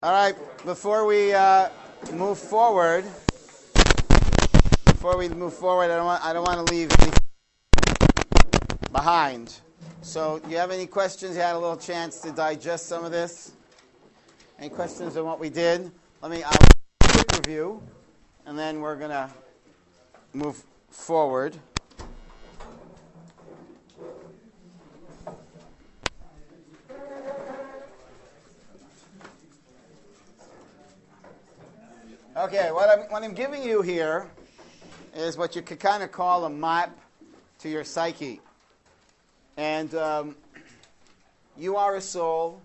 All right, before we move forward, I don't want to leave anything behind. So, do you have any questions? You had a little chance to digest some of this. Any questions on what we did? I'll do a quick review, and then we're going to move forward. Okay, what I'm giving you here is what you could kind of call a map to your psyche. And you are a soul,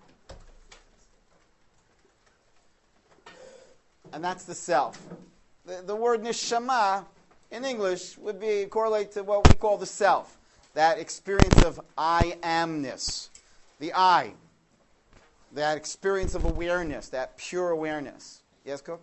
and that's the self. The word neshama in English would be correlate to what we call the self, that experience of I amness, the I, that experience of awareness, that pure awareness. Yes, Cook?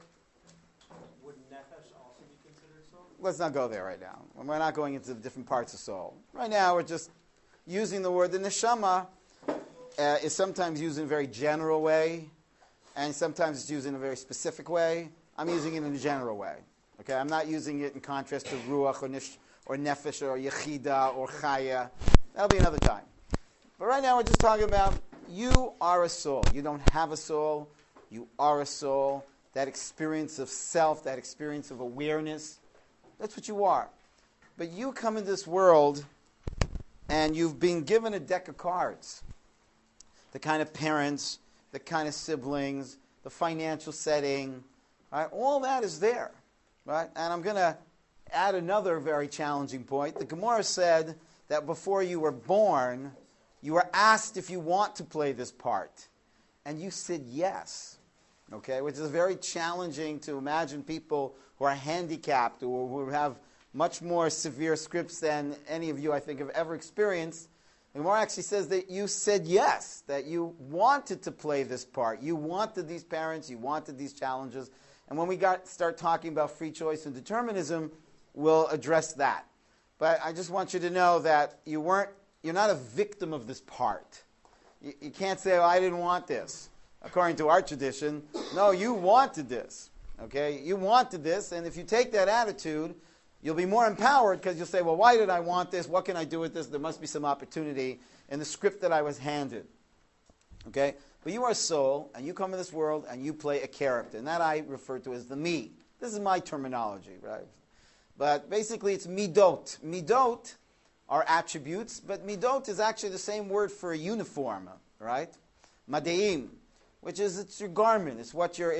Let's not go there right now. We're not going into the different parts of soul. Right now, we're just using the word. The neshama is sometimes used in a very general way, and sometimes it's used in a very specific way. I'm using it in a general way. Okay, I'm not using it in contrast to ruach or nefesh or yechida or chaya. That'll be another time. But right now, we're just talking about you are a soul. You don't have a soul. You are a soul. That experience of self, that experience of awareness. That's what you are. But you come into this world and you've been given a deck of cards. The kind of parents, the kind of siblings, the financial setting, right? All that is there, right? And I'm going to add another very challenging point. The Gemara said that before you were born, you were asked if you want to play this part. And you said yes. Okay, which is very challenging to imagine people who are handicapped or who have much more severe scripts than any of you, I think, have ever experienced. The Gemara actually says that you said yes, that you wanted to play this part. You wanted these parents, you wanted these challenges. And when we start talking about free choice and determinism, we'll address that. But I just want you to know that you're not a victim of this part. You can't say, oh, I didn't want this. According to our tradition, no, you wanted this, okay? You wanted this, and if you take that attitude, you'll be more empowered because you'll say, well, why did I want this? What can I do with this? There must be some opportunity in the script that I was handed, okay? But you are a soul, and you come in this world, and you play a character, and that I refer to as the me. This is my terminology, right? But basically, it's midot. Midot are attributes, but midot is actually the same word for a uniform, right? Madeim. Which is it's your garment. It's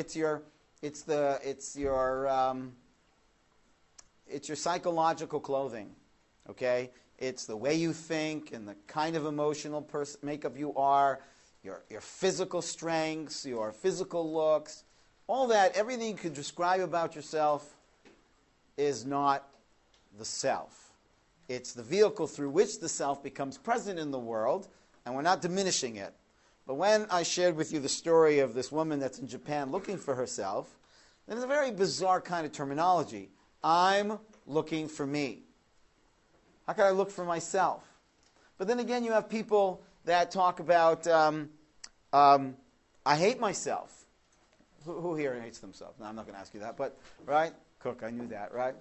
your psychological clothing. Okay, it's the way you think and the kind of emotional makeup you are, your physical strengths, your physical looks, all that. Everything you could describe about yourself is not the self. It's the vehicle through which the self becomes present in the world, and we're not diminishing it. But when I shared with you the story of this woman that's in Japan looking for herself, then it's a very bizarre kind of terminology. I'm looking for me. How can I look for myself? But then again, you have people that talk about, I hate myself. Who here hates themselves? No, I'm not going to ask you that, but, right? Cook, I knew that, right?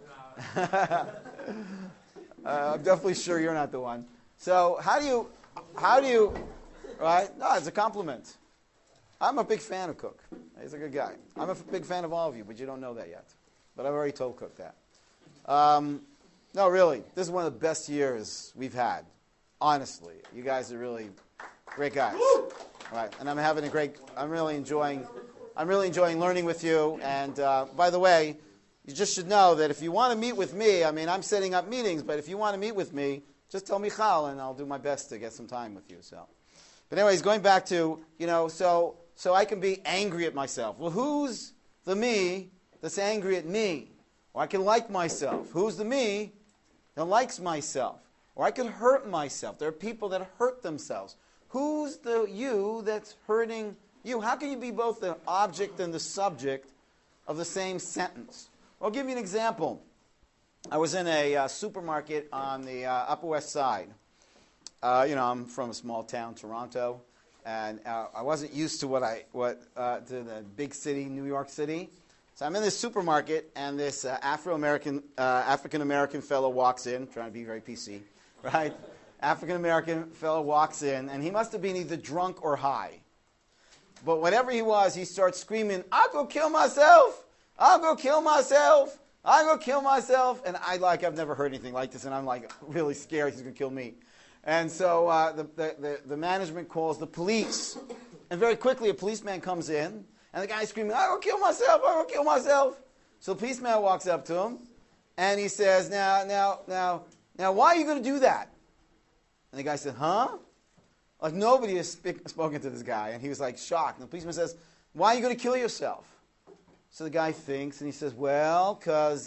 I'm definitely sure you're not the one. So how do you... Right? No, it's a compliment. I'm a big fan of Cook. He's a good guy. I'm a big fan of all of you, but you don't know that yet. But I've already told Cook that. No, really, this is one of the best years we've had. Honestly, you guys are really great guys. Right? And I'm really enjoying learning with you. And by the way, you just should know that if you want to meet with me, I'm setting up meetings, but if you want to meet with me, just tell Michal, and I'll do my best to get some time with you. So. But anyways, going back to, so I can be angry at myself. Well, who's the me that's angry at me? Or I can like myself. Who's the me that likes myself? Or I can hurt myself. There are people that hurt themselves. Who's the you that's hurting you? How can you be both the object and the subject of the same sentence? Well, I'll give you an example. I was in a supermarket on the Upper West Side. I'm from a small town, Toronto, And I wasn't used to to the big city, New York City. So I'm in this supermarket, and this African-American fellow walks in, trying to be very PC, right? African-American fellow walks in, and he must have been either drunk or high. But whatever he was, he starts screaming, "I'll go kill myself! I'll go kill myself! I'll go kill myself!" And I've never heard anything like this, and I'm like really scared he's going to kill me. And so the management calls the police. And very quickly a policeman comes in, and the guy's screaming, "I'll go kill myself! I'll go kill myself!" So the policeman walks up to him, and he says, Now, why are you going to do that? And the guy said, "Huh?" Like nobody has spoken to this guy. And he was like shocked. And the policeman says, "Why are you going to kill yourself?" So the guy thinks, and he says, "Well, because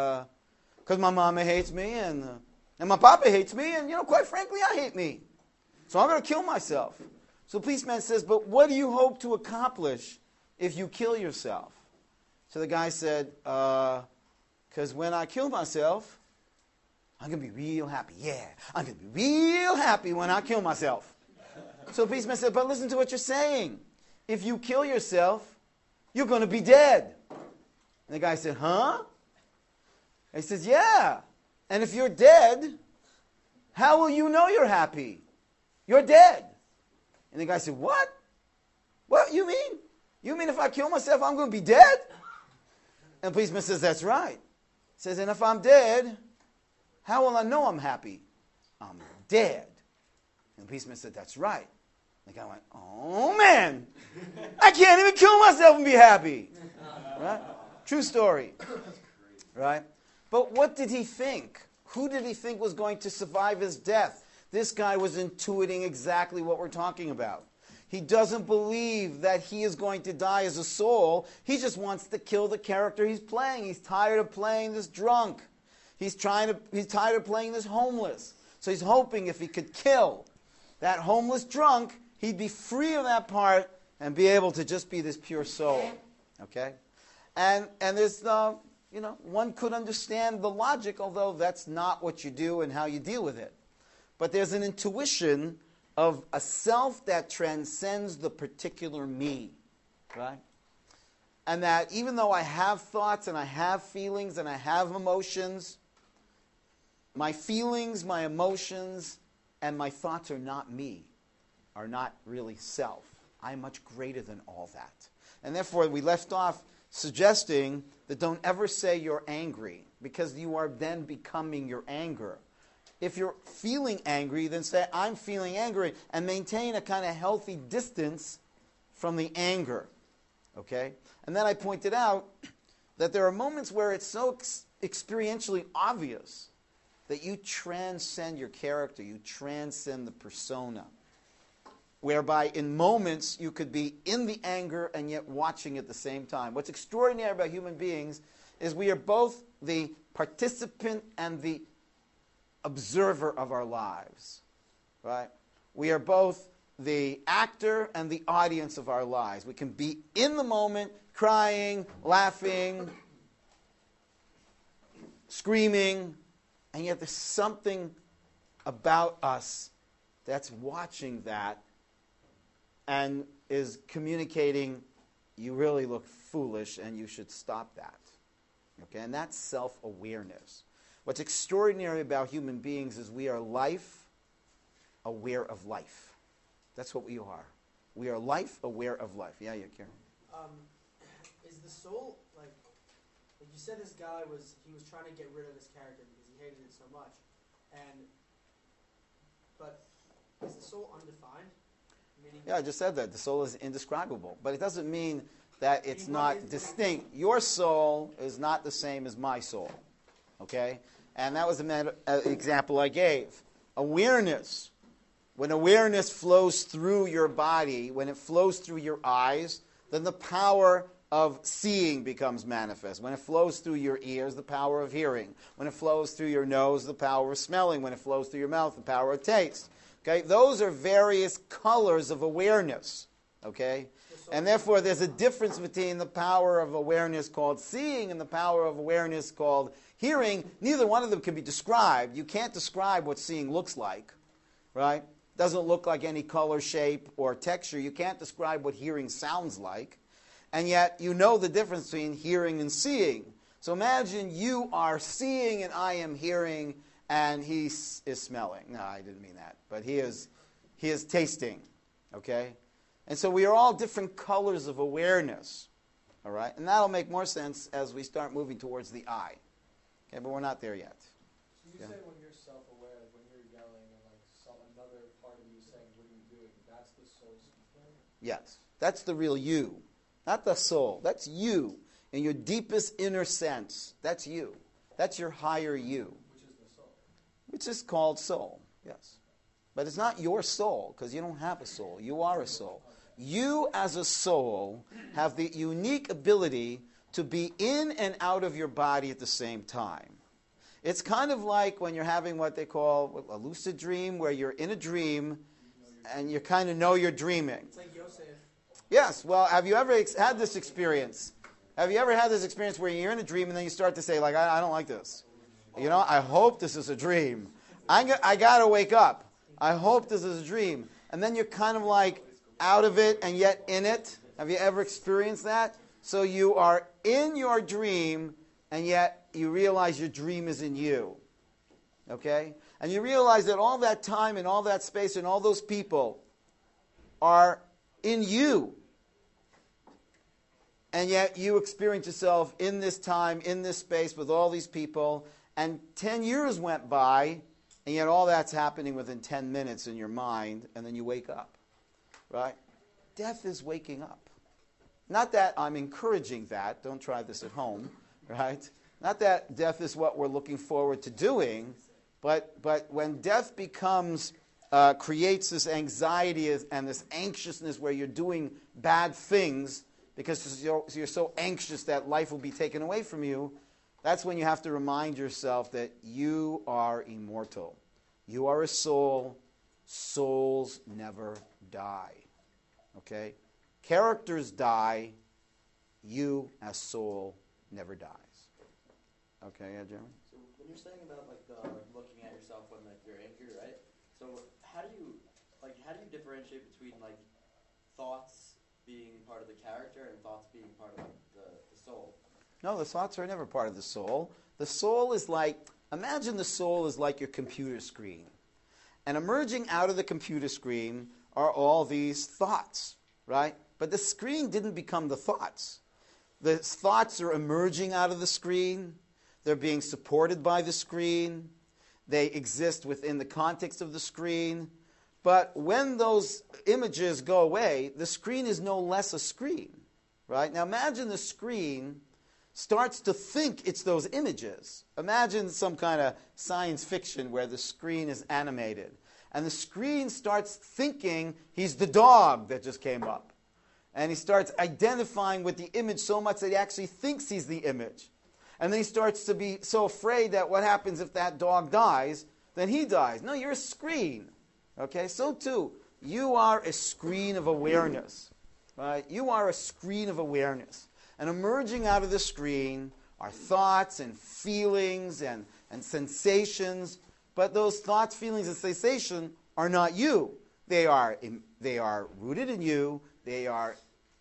my mama hates me, and my papa hates me, and, quite frankly, I hate me. So I'm going to kill myself." So the policeman says, "But what do you hope to accomplish if you kill yourself?" So the guy said, "Because when I kill myself, I'm going to be real happy. Yeah, I'm going to be real happy when I kill myself." So the policeman said, "But listen to what you're saying. If you kill yourself, you're going to be dead." And the guy said, "Huh?" And he says, "Yeah. And if you're dead, how will you know you're happy? You're dead." And the guy said, "What? What you mean? You mean if I kill myself, I'm going to be dead?" And the policeman says, "That's right." He says, "And if I'm dead, how will I know I'm happy? I'm dead." And the policeman said, "That's right." And the guy went, "Oh, man, I can't even kill myself and be happy." Right? True story. Right? But what did he think? Who did he think was going to survive his death? This guy was intuiting exactly what we're talking about. He doesn't believe that he is going to die as a soul. He just wants to kill the character he's playing. He's tired of playing this drunk. He's tired of playing this homeless. So he's hoping if he could kill that homeless drunk, he'd be free of that part and be able to just be this pure soul. Okay? And there's one could understand the logic, although that's not what you do and how you deal with it. But there's an intuition of a self that transcends the particular me, right? And that even though I have thoughts and I have feelings and I have emotions, my feelings, my emotions, and my thoughts are not me, are not really self. I'm much greater than all that. And therefore, we left off suggesting that don't ever say you're angry, because you are then becoming your anger. If you're feeling angry, then say, "I'm feeling angry," and maintain a kind of healthy distance from the anger. Okay? And then I pointed out that there are moments where it's so experientially obvious that you transcend your character, you transcend the persona, whereby in moments you could be in the anger and yet watching at the same time. What's extraordinary about human beings is we are both the participant and the observer of our lives, right? We are both the actor and the audience of our lives. We can be in the moment, crying, laughing, screaming, and yet there's something about us that's watching that and is communicating, "You really look foolish and you should stop that." Okay, and that's self-awareness. What's extraordinary about human beings is we are life aware of life. That's what we are. We are life aware of life. Yeah, Karen. Is the soul, like you said, this guy was trying to get rid of his character because he hated it so much, but is the soul undefined? Yeah, I just said that. The soul is indescribable. But it doesn't mean that it's not distinct. Your soul is not the same as my soul. Okay? And that was an example I gave. Awareness. When awareness flows through your body, when it flows through your eyes, then the power of seeing becomes manifest. When it flows through your ears, the power of hearing. When it flows through your nose, the power of smelling. When it flows through your mouth, the power of taste. Okay? Those are various colors of awareness. Okay? And therefore, there's a difference between the power of awareness called seeing and the power of awareness called hearing. Neither one of them can be described. You can't describe what seeing looks like, right? doesn't look like any color, shape, or texture. You can't describe what hearing sounds like. And yet you know the difference between hearing and seeing. So imagine you are seeing and I am hearing and he is smelling. No, I didn't mean that. But he is tasting. Okay? And so we are all different colors of awareness. All right? And that'll make more sense as we start moving towards the I. Okay, but we're not there yet. So you say when you're self-aware, when you're yelling and another part of you saying, what are you doing? That's the soul speaking? Yes. That's the real you. Not the soul. That's you. In your deepest inner sense. That's you. That's your higher you. Which is the soul. Which is called soul. Yes. But it's not your soul, because you don't have a soul. You are a soul. You as a soul have the unique ability to be in and out of your body at the same time. It's kind of like when you're having what they call a lucid dream, where you're in a dream and you kind of know you're dreaming. It's like Yosef. Yes. Well, have you ever had this experience? Have you ever had this experience where you're in a dream and then you start to say, like, I don't like this. You know, I hope this is a dream. I got to wake up. I hope this is a dream. And then you're kind of like out of it and yet in it. Have you ever experienced that? So you are in your dream and yet you realize your dream is in you. Okay? And you realize that all that time and all that space and all those people are in you. And yet you experience yourself in this time, in this space with all these people. And 10 years went by, and yet all that's happening within 10 minutes in your mind, and then you wake up. Right? Death is waking up. Not that I'm encouraging that. Don't try this at home. Right? Not that death is what we're looking forward to doing, but when death becomes... creates this anxiety and this anxiousness where you're doing bad things because you're so anxious that life will be taken away from you, that's when you have to remind yourself that you are immortal. You are a soul. Souls never die. Okay? Characters die. You, as soul, never dies. Okay, yeah, Jeremy? So when you're saying about looking at yourself when you're angry, right? So how do you differentiate between thoughts being part of the character and thoughts being part of the soul? No, the thoughts are never part of the soul. The soul is imagine the soul is like your computer screen. And emerging out of the computer screen are all these thoughts, right? But the screen didn't become the thoughts. The thoughts are emerging out of the screen. They're being supported by the screen. They exist within the context of the screen. But when those images go away, the screen is no less a screen, right? Now imagine the screen starts to think it's those images. Imagine some kind of science fiction where the screen is animated. And the screen starts thinking he's the dog that just came up. And he starts identifying with the image so much that he actually thinks he's the image. And then he starts to be so afraid that what happens if that dog dies, then he dies. No, you're a screen. Okay, so too, you are a screen of awareness. Right? You are a screen of awareness. And emerging out of the screen are thoughts and feelings and sensations. But those thoughts, feelings, and sensations are not you. They are rooted in you. They are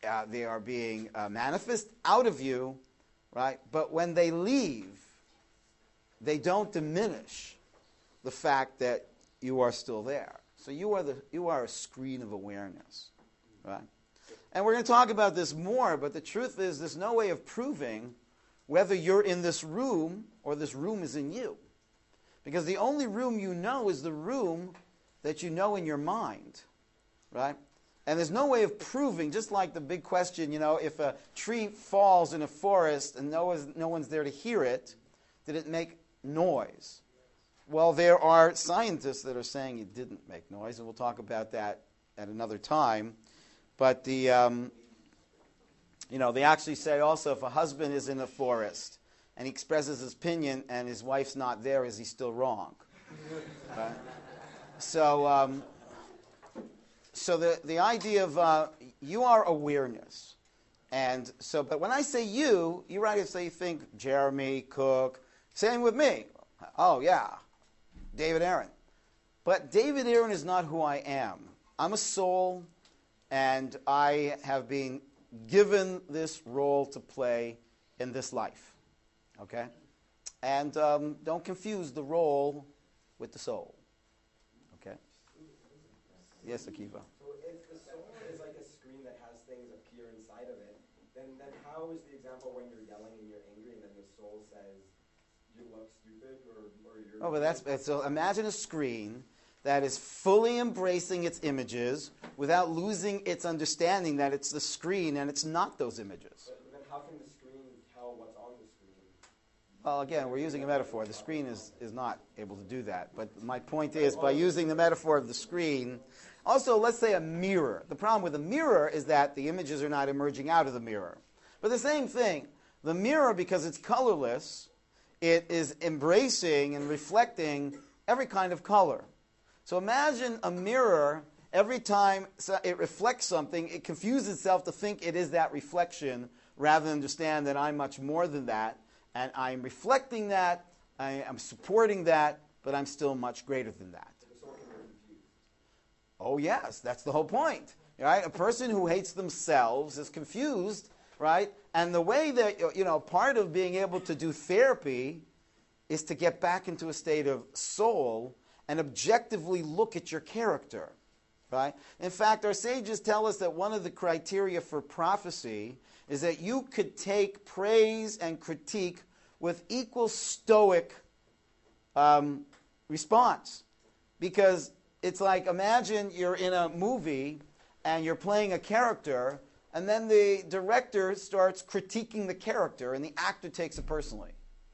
being manifest out of you. Right? But when they leave, they don't diminish the fact that you are still there. So you are a screen of awareness. Right? And we're going to talk about this more, but the truth is there's no way of proving whether you're in this room or this room is in you. Because the only room you know is the room that you know in your mind. Right? And there's no way of proving, just like the big question, if a tree falls in a forest and no one's there to hear it, did it make noise? Well, there are scientists that are saying it didn't make noise, and we'll talk about that at another time. But they actually say also if a husband is in a forest and he expresses his opinion and his wife's not there, is he still wrong? Right? So the idea of you are awareness. And so, but when I say you right, so you think Jeremy, Cook, same with me. Oh, yeah, David Aaron. But David Aaron is not who I am. I'm a soul, and I have been given this role to play in this life. Okay? And don't confuse the role with the soul. Okay? Yes, Akiva. So if the soul is like a screen that has things appear inside of it, then how is the example when you're yelling and you're angry and then the soul says, you look stupid or you're... Oh, but so imagine a screen that is fully embracing its images without losing its understanding that it's the screen and it's not those images. But then how can the screen tell what's on the screen? Well, again, we're using a metaphor. The screen is not able to do that. But my point is, by using the metaphor of the screen, also, let's say a mirror. The problem with a mirror is that the images are not emerging out of the mirror. But the same thing, the mirror, because it's colorless, it is embracing and reflecting every kind of color. So imagine a mirror, every time it reflects something, it confuses itself to think it is that reflection rather than understand that I'm much more than that, and I'm reflecting that, I am supporting that, but I'm still much greater than that. The soul can be confused. Oh yes, that's the whole point. Right? A person who hates themselves is confused, right? And the way that, part of being able to do therapy is to get back into a state of soul and objectively look at your character, right? In fact, our sages tell us that one of the criteria for prophecy is that you could take praise and critique with equal stoic response. Because it's like, imagine you're in a movie and you're playing a character, and then the director starts critiquing the character, and the actor takes it personally.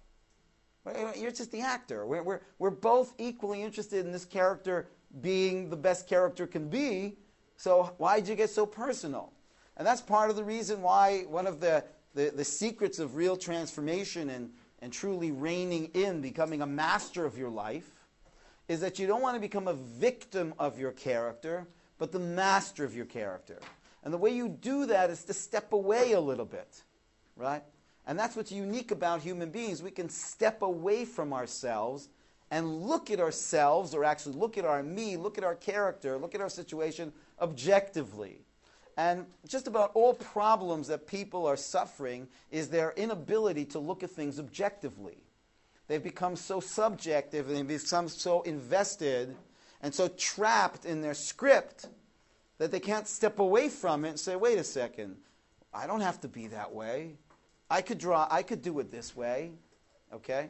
You're just the actor. We're both equally interested in this character being the best character can be, so why'd you get so personal? And that's part of the reason why one of the secrets of real transformation and truly reigning in, becoming a master of your life, is that you don't want to become a victim of your character, but the master of your character. And the way you do that is to step away a little bit, right? And that's what's unique about human beings. We can step away from ourselves and look at ourselves, or actually look at our me, look at our character, look at our situation objectively. And just about all problems that people are suffering is their inability to look at things objectively. They've become so subjective and they've become so invested and so trapped in their script that they can't step away from it and say, wait a second, I don't have to be that way. I could do it this way, okay?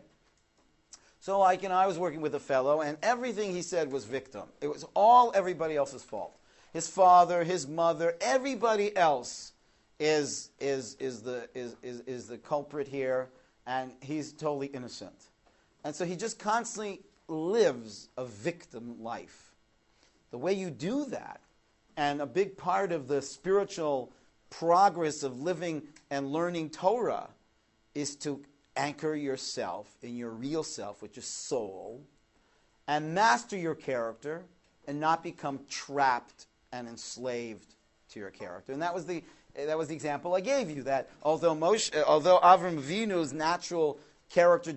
So I was working with a fellow, and everything he said was victim. It was all everybody else's fault. His father, his mother, everybody else is the culprit here, and he's totally innocent. And so he just constantly lives a victim life. The way you do that, and a big part of the spiritual progress of living and learning Torah, is to anchor yourself in your real self, which is soul, and master your character and not become trapped and enslaved to your character. And that was the example I gave you, that although Avram Avinu's natural character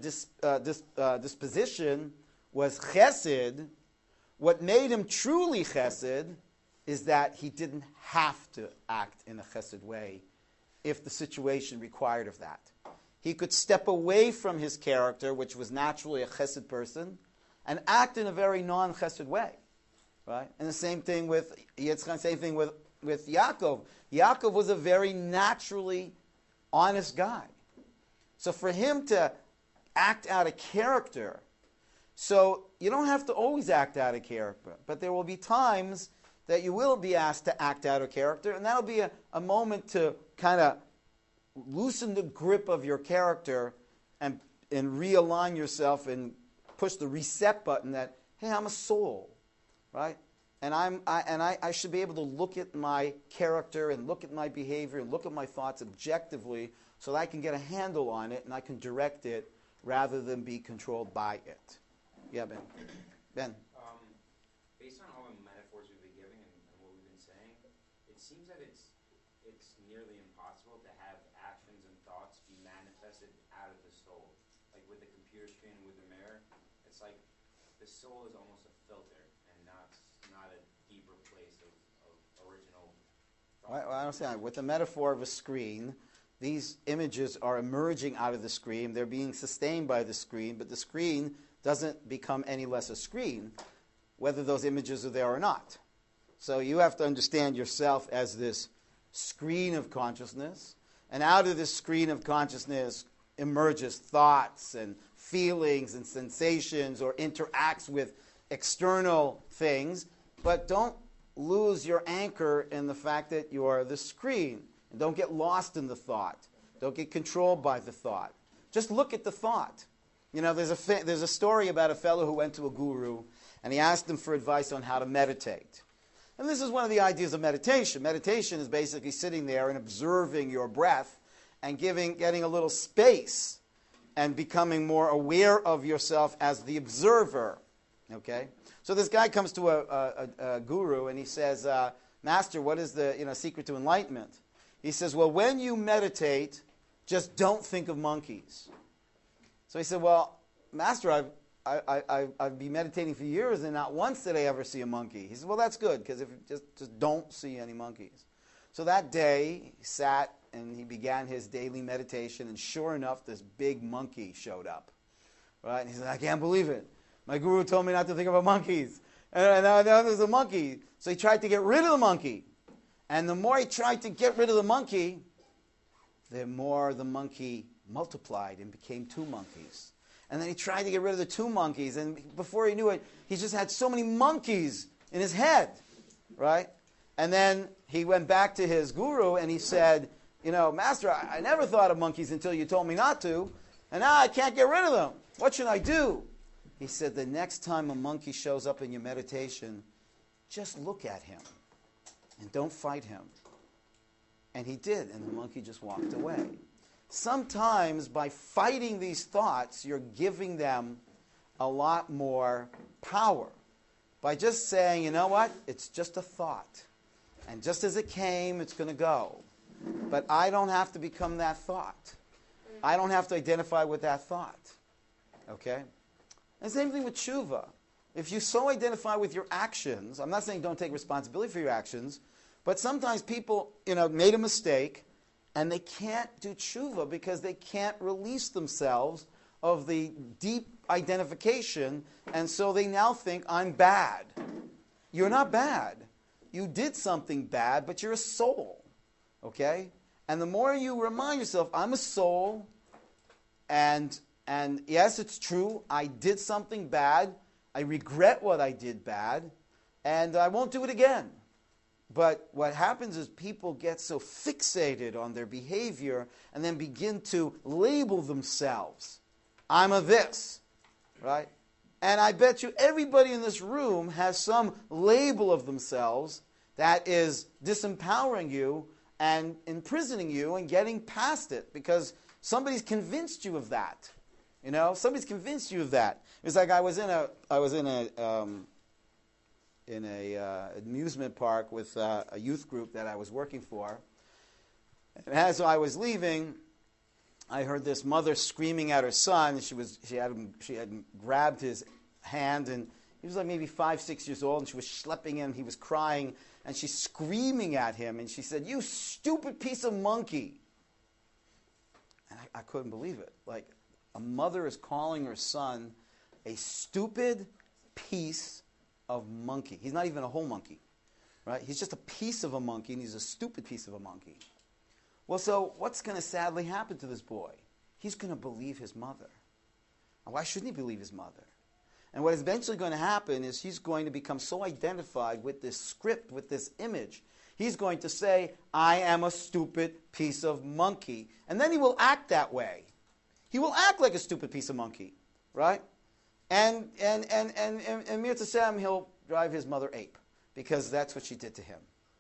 disposition was chesed, what made him truly chesed is that he didn't have to act in a chesed way if the situation required of that. He could step away from his character, which was naturally a chesed person, and act in a very non-chesed way. Right? And the same thing with Yitzchak, same thing with Yaakov. Yaakov was a very naturally honest guy. So for him to act out of character, so you don't have to always act out of character, but there will be times that you will be asked to act out of character, and that'll be a moment to kind of loosen the grip of your character and realign yourself and push the reset button that, hey, I'm a soul, right? And I should be able to look at my character and look at my behavior and look at my thoughts objectively so that I can get a handle on it and I can direct it rather than be controlled by it. Yeah, Ben. Based on all the metaphors we've been giving and what we've been saying, it seems that it's nearly impossible to have actions and thoughts be manifested out of the soul. Like with the computer screen, with the mirror, it's like the soul is almost a filter. thought. I don't say with the metaphor of a screen, these images are emerging out of the screen. They're being sustained by the screen, but the screen doesn't become any less a screen, whether those images are there or not. So you have to understand yourself as this screen of consciousness, and out of this screen of consciousness emerges thoughts and feelings and sensations, or interacts with external things, but don't lose your anchor in the fact that you are the screen. And don't get lost in the thought. Don't get controlled by the thought. Just look at the thought. You know, there's a story about a fellow who went to a guru, and he asked him for advice on how to meditate. And this is one of the ideas of meditation. Meditation is basically sitting there and observing your breath and getting a little space and becoming more aware of yourself as the observer. Okay? So this guy comes to a guru and he says, Master, what is the secret to enlightenment? He says, well, when you meditate, just don't think of monkeys. So he said, well, Master, I've been meditating for years and not once did I ever see a monkey. He said, well, that's good, because if you just don't see any monkeys. So that day, he sat and he began his daily meditation, and sure enough, this big monkey showed up. Right? And he said, I can't believe it. My guru told me not to think about monkeys. And now there's a monkey. So he tried to get rid of the monkey. And the more he tried to get rid of the monkey, the more the monkey multiplied and became 2 monkeys. And then he tried to get rid of the 2 monkeys. And before he knew it, he just had so many monkeys in his head. Right? And then he went back to his guru and he said, Master, I never thought of monkeys until you told me not to. And now I can't get rid of them. What should I do? He said, the next time a monkey shows up in your meditation, just look at him and don't fight him. And he did, and the monkey just walked away. Sometimes by fighting these thoughts, you're giving them a lot more power. By just saying, you know what, it's just a thought. And just as it came, it's going to go. But I don't have to become that thought. I don't have to identify with that thought. Okay? And same thing with tshuva. If you so identify with your actions, I'm not saying don't take responsibility for your actions, but sometimes people, made a mistake and they can't do tshuva because they can't release themselves of the deep identification, and so they now think, I'm bad. You're not bad. You did something bad, but you're a soul. Okay? And the more you remind yourself, I'm a soul, and yes, it's true, I did something bad, I regret what I did bad, and I won't do it again. But what happens is people get so fixated on their behavior and then begin to label themselves. I'm a this, right? And I bet you everybody in this room has some label of themselves that is disempowering you and imprisoning you and getting past it because somebody's convinced you of that. Somebody's convinced you of that. It's like I was in a amusement park with a youth group that I was working for. And as I was leaving, I heard this mother screaming at her son. She had grabbed his hand, and he was like maybe 5, 6 years old, and she was schlepping him. He was crying, and she's screaming at him, and she said, "You stupid piece of monkey!" And I couldn't believe it. Like, a mother is calling her son a stupid piece of monkey. He's not even a whole monkey, right? He's just a piece of a monkey, and he's a stupid piece of a monkey. Well, so what's going to sadly happen to this boy? He's going to believe his mother. And why shouldn't he believe his mother? And what is eventually going to happen is he's going to become so identified with this script, with this image. He's going to say, I am a stupid piece of monkey. And then he will act that way. He will act like a stupid piece of monkey, right? And Mirza Sam, he'll drive his mother ape because that's what she did to him,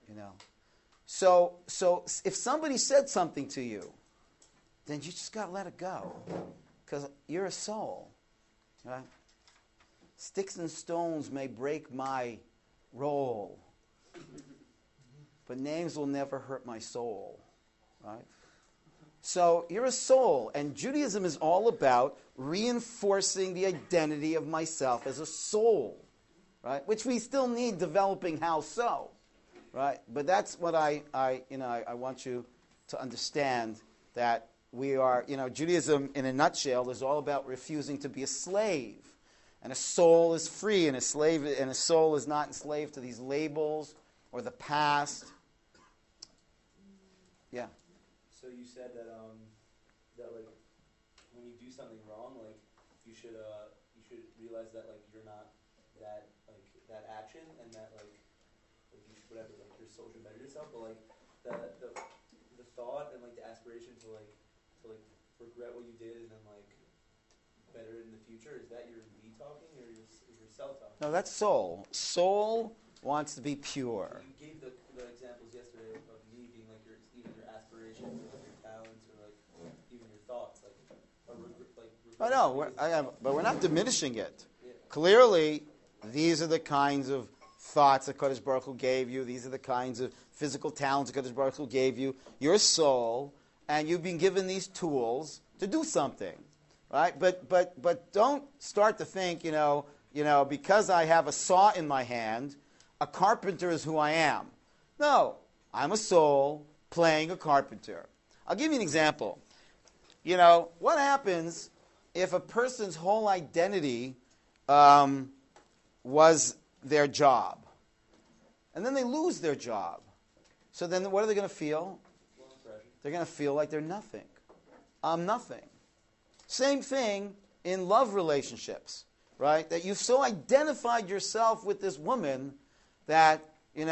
So if somebody said something to you, then you just got to let it go because you're a soul, right? Sticks and stones may break my roll, but names will never hurt my soul, right? So you're a soul, and Judaism is all about reinforcing the identity of myself as a soul, right? Which we still need developing how so. right? But that's what I want you to understand, that we are, Judaism in a nutshell is all about refusing to be a slave. And a soul is free, and a soul is not enslaved to these labels or the past. Yeah. So you said that like when you do something wrong, like you should realize that like you're not that action, and that like you should, whatever, like your soul should better yourself, but like the thought and like the aspiration to regret what you did and then like better in the future, is that your me talking or your self talking? No, that's soul. Soul wants to be pure. So you gave the examples yesterday of me being like even your aspirations or like your talents or like even your thoughts, like Oh no, but we're not diminishing it. Yeah. Clearly, these are the kinds of thoughts that Kadosh Baruch Hu gave you. These are the kinds of physical talents that Kadosh Baruch Hu gave you. Your soul, and you've been given these tools to do something, right? But don't start to think, because I have a saw in my hand, a carpenter is who I am. No, I'm a soul playing a carpenter. I'll give you an example. What happens if a person's whole identity was their job, and then they lose their job? So then what are they going to feel? They're going to feel like they're nothing. I'm nothing. Same thing in love relationships, right? That you've so identified yourself with this woman that,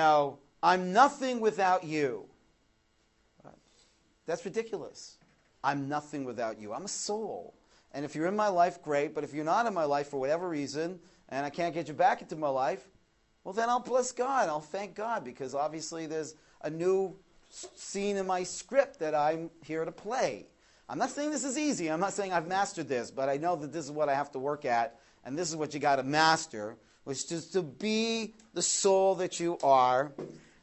I'm nothing without you. Right? That's ridiculous. I'm nothing without you. I'm a soul. And if you're in my life, great. But if you're not in my life for whatever reason, and I can't get you back into my life, well, then I'll bless God. I'll thank God, because obviously there's a new scene in my script that I'm here to play. I'm not saying this is easy. I'm not saying I've mastered this, but I know that this is what I have to work at, and this is what you got to master, which is to be the soul that you are,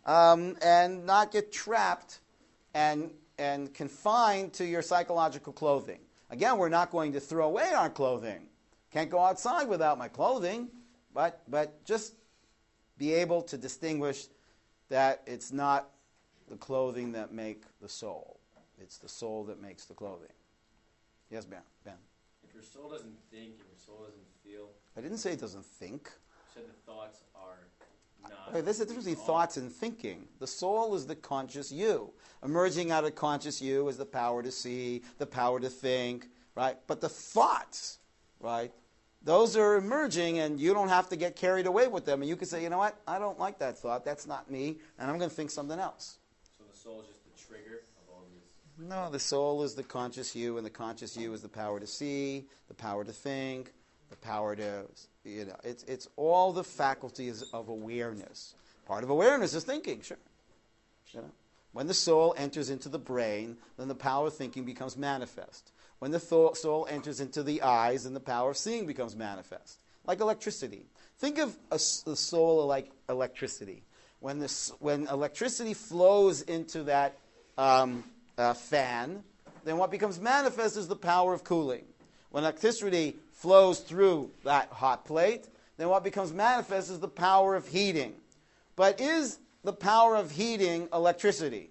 and not get trapped and confined to your psychological clothing. Again, we're not going to throw away our clothing. Can't go outside without my clothing, but just be able to distinguish that it's not the clothing that make the soul. It's the soul that makes the clothing. Yes, Ben? If your soul doesn't think and your soul doesn't feel, I didn't say it doesn't think. you said the thoughts are not. Okay, there's a difference between thoughts and thinking. The soul is the conscious you. Emerging out of conscious you is the power to see, the power to think, right? But the thoughts, right, those are emerging, and you don't have to get carried away with them. And you can say, you know what, I don't like that thought. That's not me, and I'm going to think something else. So the soul is just the trigger of all these. No, the soul is the conscious you, and the conscious you is the power to see, the power to think, the power to, it's all the faculties of awareness. Part of awareness is thinking, sure. When the soul enters into the brain, then the power of thinking becomes manifest. When the soul enters into the eyes, then the power of seeing becomes manifest. Like electricity. Think of the soul like electricity. When electricity flows into that fan, then what becomes manifest is the power of cooling. When electricity flows through that hot plate, then what becomes manifest is the power of heating. But is the power of heating electricity?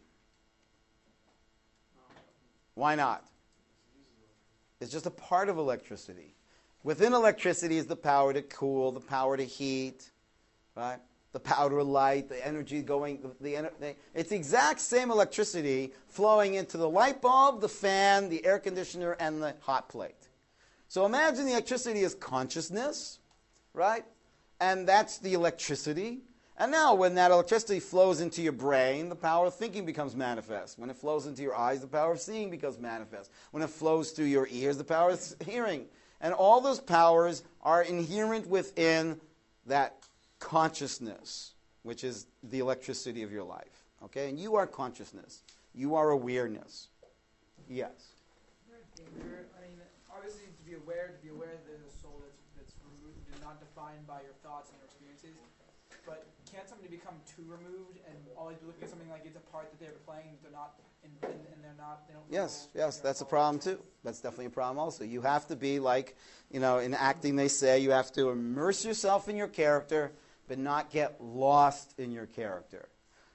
Why not? It's just a part of electricity. Within electricity is the power to cool, the power to heat, right? The power to light, the energy going. It's the exact same electricity flowing into the light bulb, the fan, the air conditioner, and the hot plate. So imagine the electricity is consciousness, right? And that's the electricity. And now when that electricity flows into your brain, the power of thinking becomes manifest. When it flows into your eyes, the power of seeing becomes manifest. When it flows through your ears, the power of hearing. And all those powers are inherent within that consciousness, which is the electricity of your life. Okay? And you are consciousness. You are awareness. Yes? Obviously to be aware that there's a soul that's removed and not defined by your thoughts and your experiences. But can't somebody become too removed and always be looking at something like it's a part that they were playing, they're not, and they're not, they don't. Yes, that's a problem too. That's definitely a problem also. You have to be like, in acting they say, you have to immerse yourself in your character, but not get lost in your character.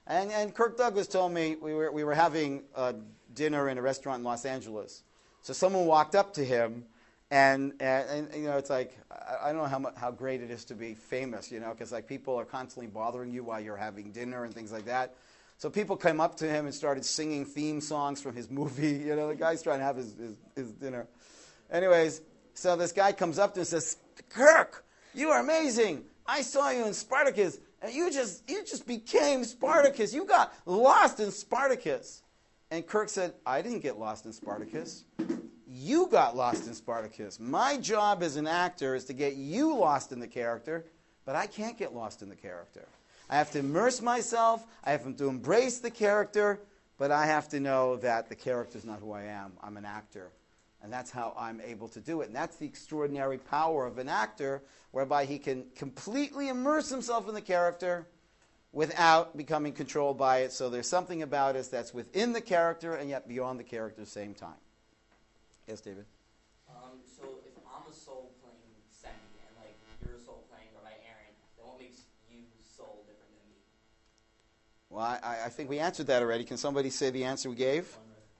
And Kirk Douglas told me we were having dinner in a restaurant in Los Angeles. So someone walked up to him, and it's like I don't know how great it is to be famous, because like people are constantly bothering you while you're having dinner and things like that. So people came up to him and started singing theme songs from his movie. The guy's trying to have his dinner. Anyways, so this guy comes up to him and says, "Kirk, you are amazing. I saw you in Spartacus, and you just became Spartacus. You got lost in Spartacus." And Kirk said, "I didn't get lost in Spartacus. You got lost in Spartacus. My job as an actor is to get you lost in the character, but I can't get lost in the character. I have to immerse myself. I have to embrace the character, but I have to know that the character is not who I am. I'm an actor. And that's how I'm able to do it. And that's the extraordinary power of an actor, whereby he can completely immerse himself in the character without becoming controlled by it. So there's something about us that's within the character and yet beyond the character at the same time." Yes, David? So if I'm a soul playing Semi and like you're a soul playing Rabbi Aaron, then what makes you soul different than me? Well, I think we answered that already. Can somebody say the answer we gave?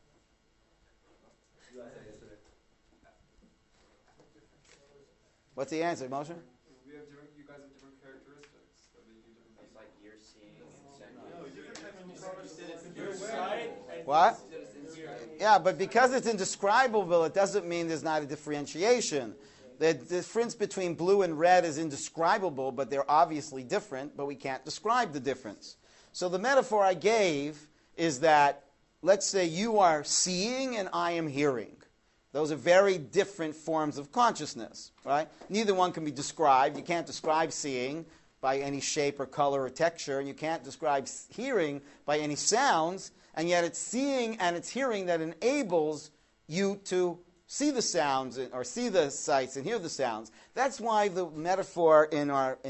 What's the answer, Moshe? You guys have different characteristics that make you different. It's like you're seeing What? Yeah, but because it's indescribable, it doesn't mean there's not a differentiation. The difference between blue and red is indescribable, but they're obviously different, but we can't describe the difference. So the metaphor I gave is that, let's say you are seeing and I am hearing. Those are very different forms of consciousness, right? Neither one can be described. You can't describe seeing by any shape or color or texture, and you can't describe hearing by any sounds, and yet it's seeing and it's hearing that enables you to see the sounds or see the sights and hear the sounds. That's why the metaphor in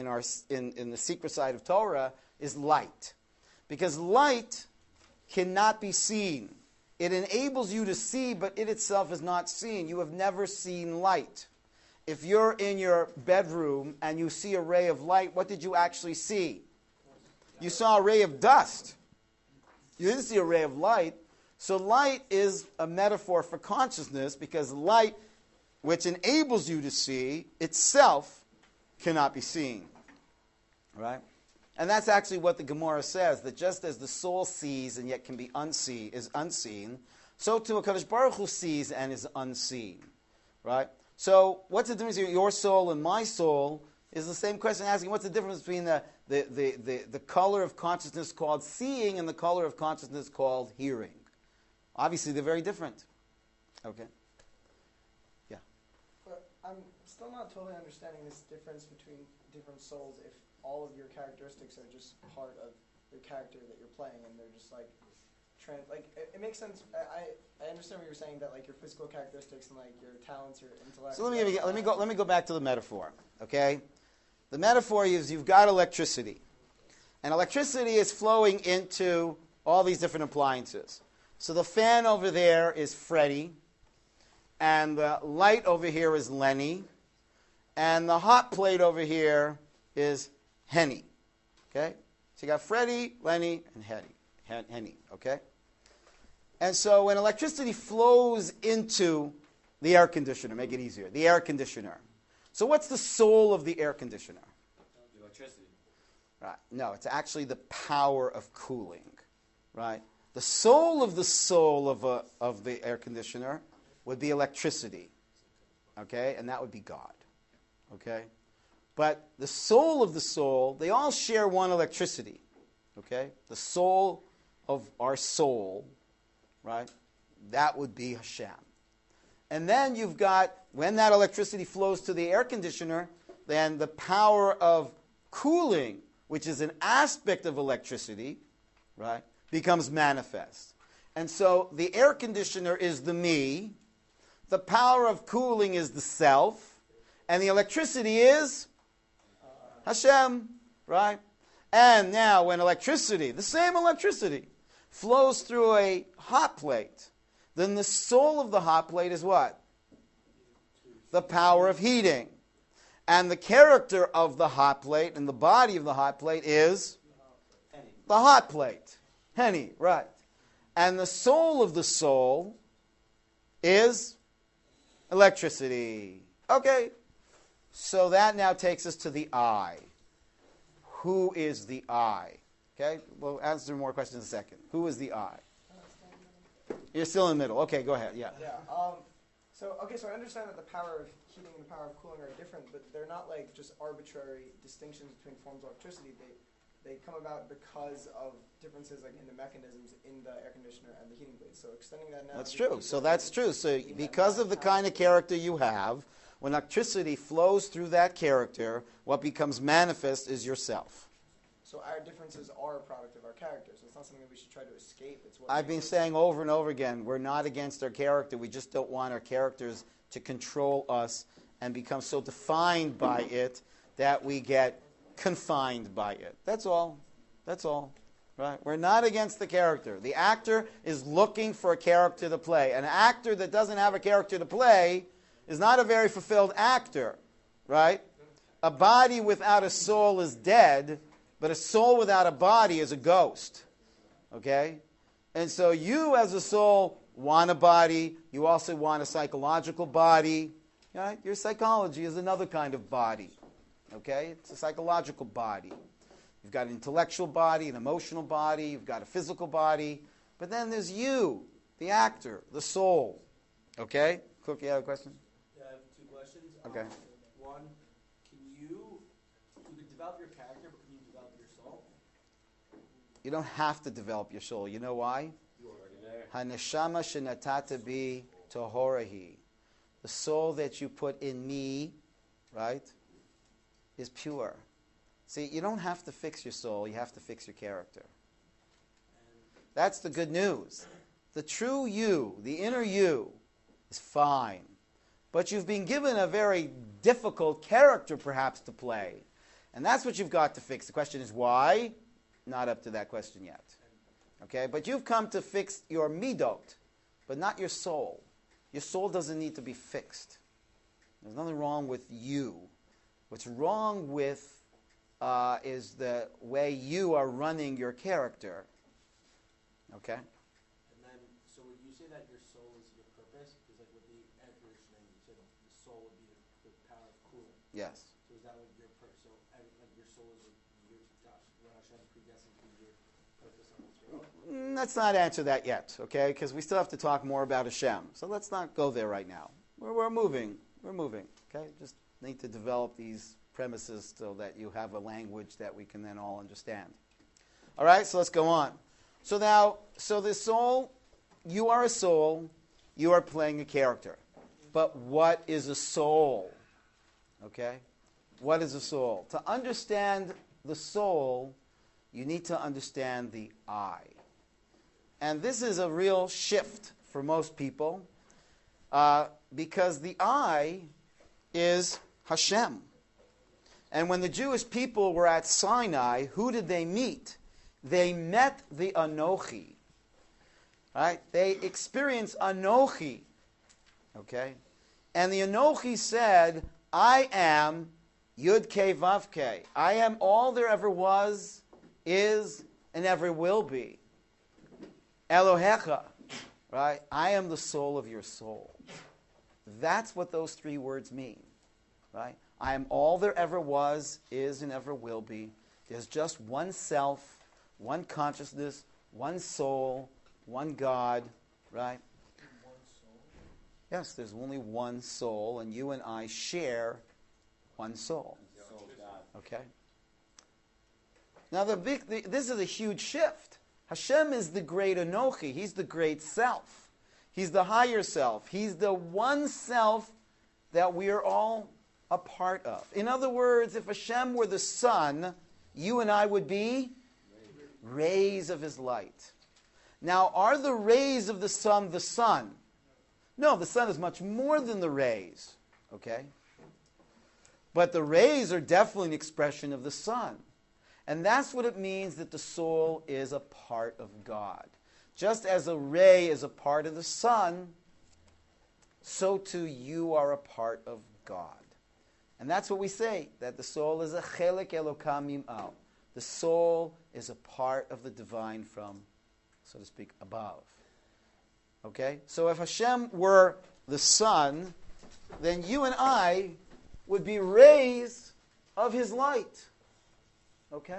the secret side of Torah is light, because light cannot be seen. It enables you to see, but it itself is not seen. You have never seen light. If you're in your bedroom and you see a ray of light, what did you actually see? You saw a ray of dust. You didn't see a ray of light. So light is a metaphor for consciousness, because light, which enables you to see, itself cannot be seen. Right? And that's actually what the Gemara says, that just as the soul sees and yet can be unseen, so too HaKadosh Baruch Hu sees and is unseen. Right? So what's the difference between your soul and my soul is the same question asking, what's the difference between the color of consciousness called seeing and the color of consciousness called hearing? Obviously, they're very different. Okay. Yeah. But I'm still not totally understanding this difference between different souls if all of your characteristics are just part of the character that you're playing, and they're just like, it makes sense. I understand what you're saying, that like your physical characteristics and like your talents, your intellect. So let me go back to the metaphor. Okay, the metaphor is you've got electricity, and electricity is flowing into all these different appliances. So the fan over there is Freddie, and the light over here is Lenny, and the hot plate over here is Henny. Okay? So you got Freddie, Lenny, and Henny. Okay? And so when electricity flows into the air conditioner, make it easier, the air conditioner. So what's the soul of the air conditioner? Electricity. Right. No, it's actually the power of cooling. Right? The soul of the air conditioner would be electricity. Okay? And that would be God. Okay? But the soul of the soul, they all share one electricity. Okay? The soul of our soul, right? That would be Hashem. And then you've got, when that electricity flows to the air conditioner, then the power of cooling, which is an aspect of electricity, right, becomes manifest. And so the air conditioner is the me, the power of cooling is the self, and the electricity is Hashem, right? And now when electricity, the same electricity, flows through a hot plate, then the soul of the hot plate is what? The power of heating. And the character of the hot plate and the body of the hot plate is The hot plate. Henny, right. And the soul of the soul is electricity. Okay. So that now takes us to the I. Who is the I? Okay. We'll answer more questions in a second. Who is the I? You're still in the middle. Okay, go ahead. Yeah. Yeah. So I understand that the power of heating and the power of cooling are different, but they're not like just arbitrary distinctions between forms of electricity. They come about because of differences like in the mechanisms in the air conditioner and the heating blades. So extending that now. That's true. So that's true. So because of the kind of character you have, when electricity flows through that character, what becomes manifest is yourself. So our differences are a product of our character. So it's not something that we should try to escape. It's what I've been saying over and over again, we're not against our character. We just don't want our characters to control us and become so defined by it that we get confined by it. That's all. That's all. Right? We're not against the character. The actor is looking for a character to play. An actor that doesn't have a character to play is not a very fulfilled actor. Right? A body without a soul is dead, but a soul without a body is a ghost. Okay? And so you as a soul want a body. You also want a psychological body. Right? Your psychology is another kind of body. Okay? It's a psychological body. You've got an intellectual body, an emotional body, you've got a physical body. But then there's you, the actor, the soul. Okay? Cook, you have a question? Yeah, I have two questions. Okay. One, you can develop your character, but can you develop your soul? You don't have to develop your soul. You know why? You already there. Haneshama shenatata bi tohorahi. The soul that you put in me, right, is pure. See, you don't have to fix your soul. You have to fix your character. That's the good news. The true you, the inner you, is fine. But you've been given a very difficult character, perhaps, to play. And that's what you've got to fix. The question is why? Not up to that question yet. Okay? But you've come to fix your midot, but not your soul. Your soul doesn't need to be fixed. There's nothing wrong with you. What's wrong with is the way you are running your character. Okay? And then, so would you say that your soul is your purpose? Because like with the air conditioning, you said the soul would be the power of cooling. Yes. So is that what your purpose? So like your soul is your what Hashem predestined to be your purpose on this world? Let's not answer that yet, okay? Because we still have to talk more about Hashem. So let's not go there right now. We're moving. We're moving, okay? Just need to develop these premises so that you have a language that we can then all understand. All right, so let's go on. So now, the soul, you are a soul, you are playing a character. But what is a soul? Okay? What is a soul? To understand the soul, you need to understand the I. And this is a real shift for most people because the I is Hashem. And when the Jewish people were at Sinai, who did they meet? They met the Anochi. Right? They experienced Anochi. Okay? And the Anochi said, I am Yud Kei Vav Kei. I am all there ever was, is, and ever will be. Elohecha. Right? I am the soul of your soul. That's what those three words mean. Right? I am all there ever was, is, and ever will be. There's just one self, one consciousness, one soul, one God, right? One soul? Yes, there's only one soul, and you and I share one soul. Soul of God. Okay? Now, this is a huge shift. Hashem is the great Anochi. He's the great self. He's the higher self. He's the one self that we are all a part of. In other words, if Hashem were the sun, you and I would be rays of his light. Now, are the rays of the sun the sun? No, the sun is much more than the rays. Okay? But the rays are definitely an expression of the sun. And that's what it means that the soul is a part of God. Just as a ray is a part of the sun, so too you are a part of God. And that's what we say, that the soul is a chelek elokam mim'al. The soul is a part of the divine from, so to speak, above. Okay? So if Hashem were the sun, then you and I would be rays of his light. Okay?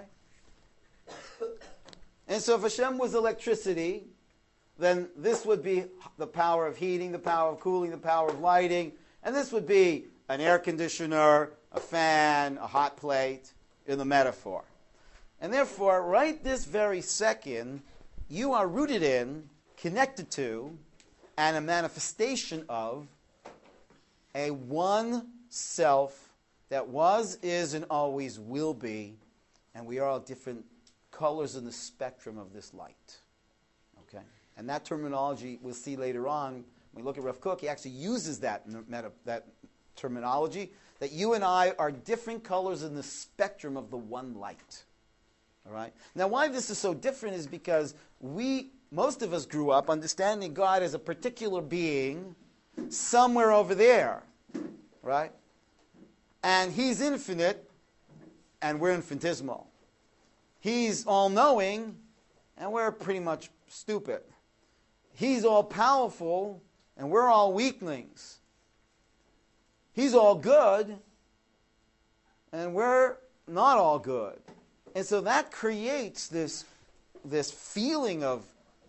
And so if Hashem was electricity, then this would be the power of heating, the power of cooling, the power of lighting, and this would be an air conditioner, a fan, a hot plate, in the metaphor. And therefore, right this very second, you are rooted in, connected to, and a manifestation of a one self that was, is, and always will be, and we are all different colors in the spectrum of this light. Okay? And that terminology we'll see later on, when we look at Rav Kook, he actually uses that terminology, that you and I are different colors in the spectrum of the one light. All right? Now, why this is so different is because most of us grew up understanding God as a particular being somewhere over there, right? And he's infinite, and we're infinitesimal. He's all-knowing, and we're pretty much stupid. He's all-powerful, and we're all weaklings. He's all good, and we're not all good. And so that creates this feeling of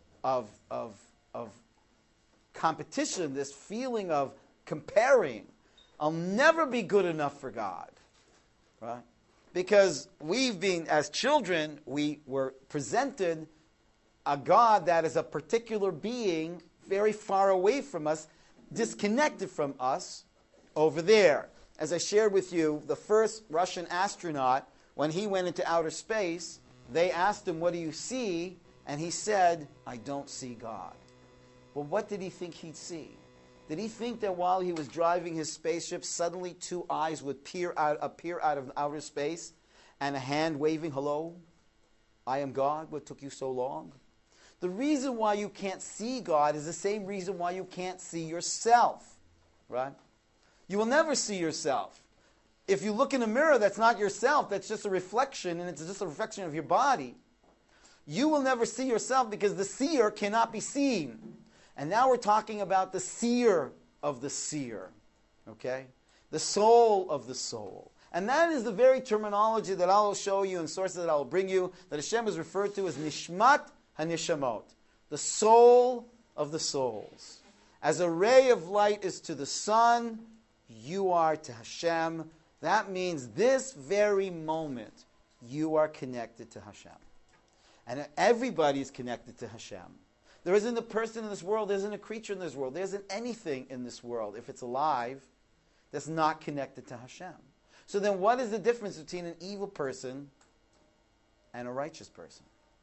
competition, this feeling of comparing. I'll never be good enough for God, right? Because we've been, as children, we were presented a God that is a particular being very far away from us, disconnected from us, over there. As I shared with you, the first Russian astronaut, when he went into outer space, they asked him, "What do you see?" And he said, "I don't see God." Well, what did he think he'd see? Did he think that while he was driving his spaceship, suddenly two eyes would appear out of outer space and a hand waving, "Hello, I am God, what took you so long?" The reason why you can't see God is the same reason why you can't see yourself, right? You will never see yourself. If you look in a mirror, that's not yourself, that's just a reflection, and it's just a reflection of your body. You will never see yourself because the seer cannot be seen. And now we're talking about the seer of the seer, okay? The soul of the soul. And that is the very terminology that I will show you and sources that I will bring you, that Hashem is referred to as Nishmat HaNishamot, the soul of the souls. As a ray of light is to the sun, you are to Hashem. That means this very moment, you are connected to Hashem. And everybody is connected to Hashem. There isn't a person in this world, there isn't a creature in this world, there isn't anything in this world, if it's alive, that's not connected to Hashem. So then what is the difference between an evil person and a righteous person?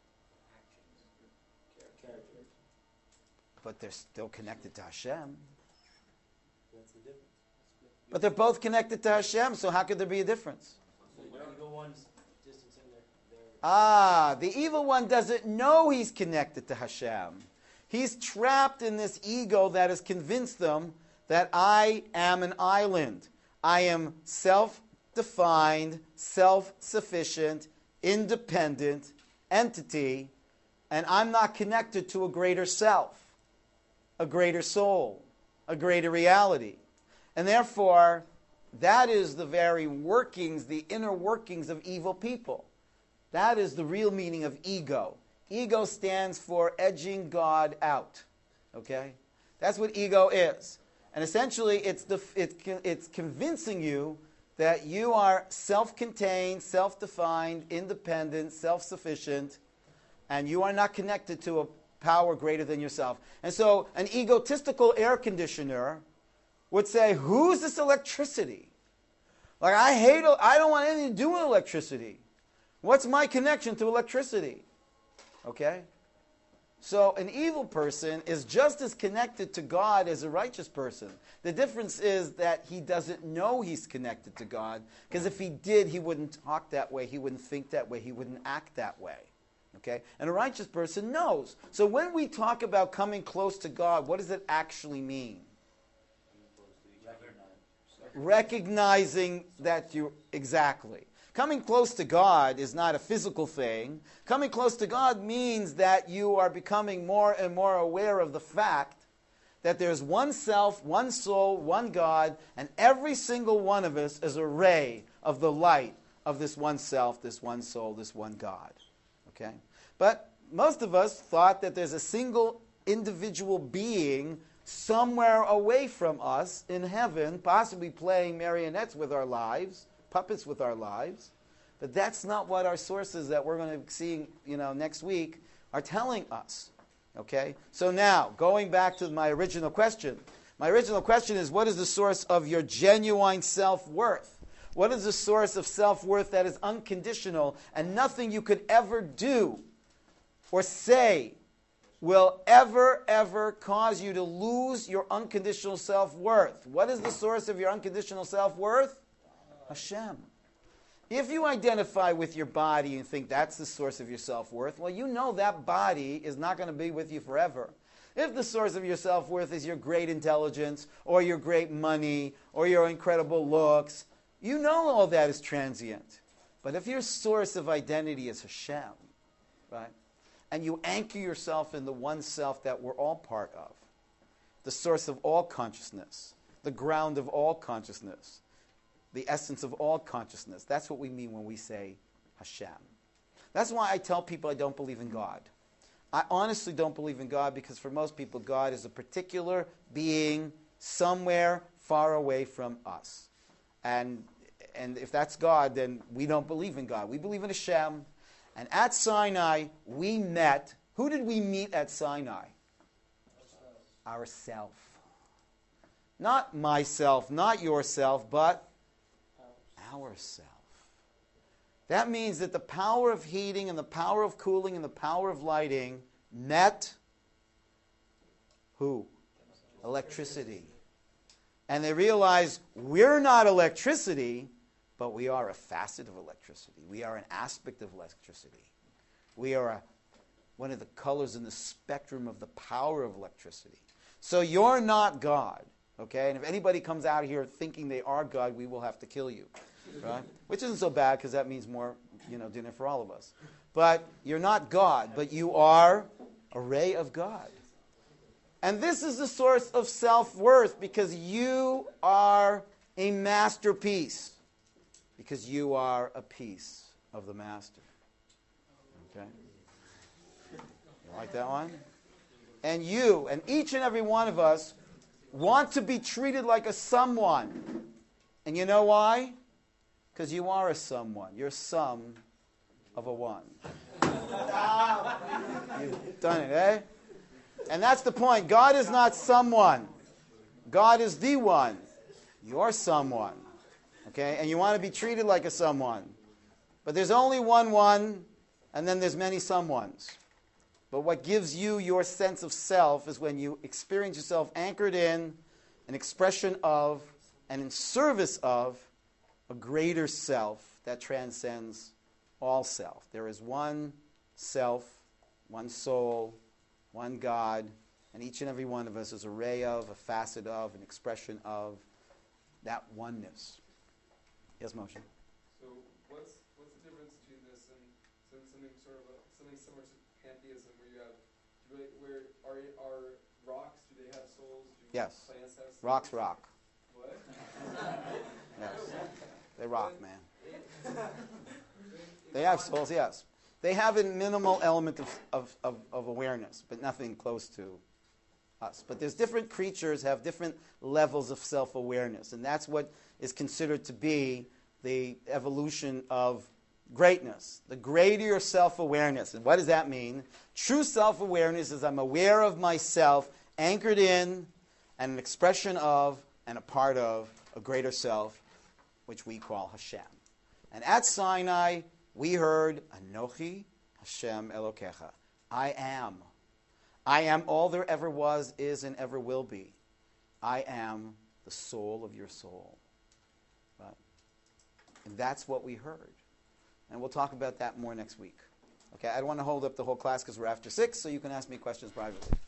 But they're still connected to Hashem. That's the difference. But they're both connected to Hashem, so how could there be a difference? So the evil one's distancing The evil one doesn't know he's connected to Hashem. He's trapped in this ego that has convinced them that I am an island. I am self-defined, self-sufficient, independent entity, and I'm not connected to a greater self, a greater soul, a greater reality. And therefore, that is the very workings, the inner workings of evil people. That is the real meaning of ego. Ego stands for edging God out. Okay? That's what ego is. And essentially, it's convincing you that you are self-contained, self-defined, independent, self-sufficient, and you are not connected to a power greater than yourself. And so an egotistical air conditioner would say, who's this electricity? Like, I don't want anything to do with electricity. What's my connection to electricity? Okay? So an evil person is just as connected to God as a righteous person. The difference is that he doesn't know he's connected to God, because if he did, he wouldn't talk that way, he wouldn't think that way, he wouldn't act that way. Okay? And a righteous person knows. So when we talk about coming close to God, what does it actually mean? Recognizing that you, exactly. Coming close to God is not a physical thing. Coming close to God means that you are becoming more and more aware of the fact that there's one self, one soul, one God, and every single one of us is a ray of the light of this one self, this one soul, this one God. Okay? But most of us thought that there's a single individual being somewhere away from us in heaven, possibly playing marionettes with our lives, puppets with our lives. But that's not what our sources that we're going to see, next week are telling us. Okay? So now, going back to my original question. My original question is, what is the source of your genuine self-worth? What is the source of self-worth that is unconditional and nothing you could ever do or say will ever cause you to lose your unconditional self-worth? What is the source of your unconditional self-worth? Hashem. If you identify with your body and think that's the source of your self-worth, well, you know that body is not going to be with you forever. If the source of your self-worth is your great intelligence or your great money or your incredible looks, you know all that is transient. But if your source of identity is Hashem, right, and you anchor yourself in the one self that we're all part of, the source of all consciousness, the ground of all consciousness, the essence of all consciousness. That's what we mean when we say Hashem. That's why I tell people I don't believe in God. I honestly don't believe in God because for most people, God is a particular being somewhere far away from us. And if that's God, then we don't believe in God. We believe in Hashem. And at Sinai, we met. Who did we meet at Sinai? Ourself. Not myself, not yourself, but ourself. That means that the power of heating and the power of cooling and the power of lighting met who? Electricity. And they realize we're not electricity, but we are a facet of electricity. We are an aspect of electricity. We are one of the colors in the spectrum of the power of electricity. So you're not God, okay? And if anybody comes out here thinking they are God, we will have to kill you. Right? Which isn't so bad because that means more, dinner for all of us. But you're not God, but you are a ray of God. And this is the source of self-worth because you are a masterpiece. Because you are a piece of the master. Okay? You like that one? And you, and each and every one of us, want to be treated like a someone. And you know why? Because you are a someone. You're some of a one. You've done it, eh? And that's the point. God is not someone. God is the one. You're someone. Okay? And you want to be treated like a someone. But there's only one, and then there's many someones. But what gives you your sense of self is when you experience yourself anchored in an expression of and in service of a greater self that transcends all self. There is one self, one soul, one God, and each and every one of us is a ray of, a facet of, an expression of that oneness. Yes, Moshe? So what's the difference between this and something similar to pantheism where you have, where are rocks, do they have souls? Yes. Plants have souls? Rocks rock. What? Yes. They rock, man. They have souls, yes. They have a minimal element of awareness, but nothing close to us. But there's different creatures have different levels of self-awareness, and that's what is considered to be the evolution of greatness. The greater your self-awareness. And what does that mean? True self-awareness is I'm aware of myself, anchored in, and an expression of, and a part of, a greater self, which we call Hashem. And at Sinai, we heard, Anochi Hashem Elokecha. I am. I am all there ever was, is, and ever will be. I am the soul of your soul. Right? And that's what we heard. And we'll talk about that more next week. Okay, I don't want to hold up the whole class because we're after 6, so you can ask me questions privately.